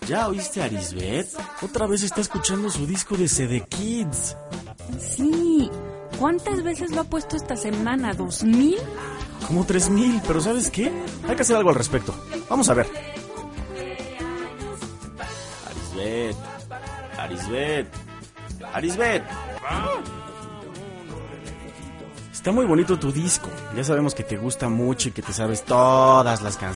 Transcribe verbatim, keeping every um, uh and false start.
¿Ya oíste a Arisbet? Otra vez está escuchando su disco de C D Kids. Sí. ¿Cuántas veces lo ha puesto esta semana? ¿Dos mil? Como tres mil, pero ¿sabes qué? Hay que hacer algo al respecto. Vamos a ver. Arisbet. Arisbet. Arisbet. Está muy bonito tu disco. Ya sabemos que te gusta mucho y que te sabes todas las canciones.